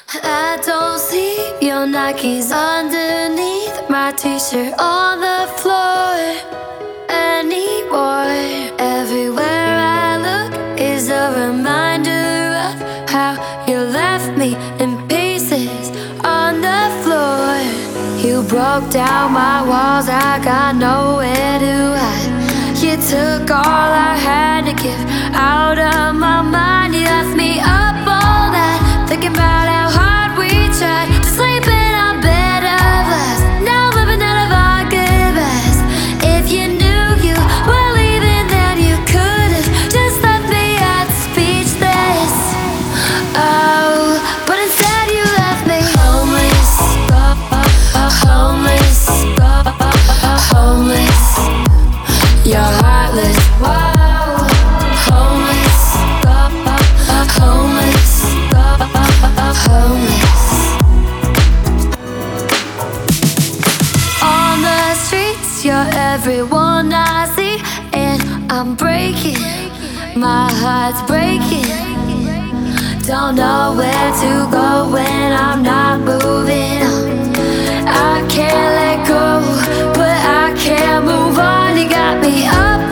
I don't see your Nikes underneath my t-shirt on the floor anymore. Everywhere I look is a reminder of how you left me in pieces on the floor. You broke down my walls, I got nowhere to hide. You took all I had to give out of my mind. You left me up all night thinking about how hard we tried to sleep in our bed of glass. Now living out of our goodbyes. If you knew you were leaving, then you could have just left me at speechless. Oh, but instead you left me homeless, homeless, homeless. You're heartless. Whoa. Homeless, homeless, homeless. On the streets, you're everyone I see, and I'm breaking. My heart's breaking. Don't know where to go when I'm not moving on. I can't let go, but I can't move on. You got me up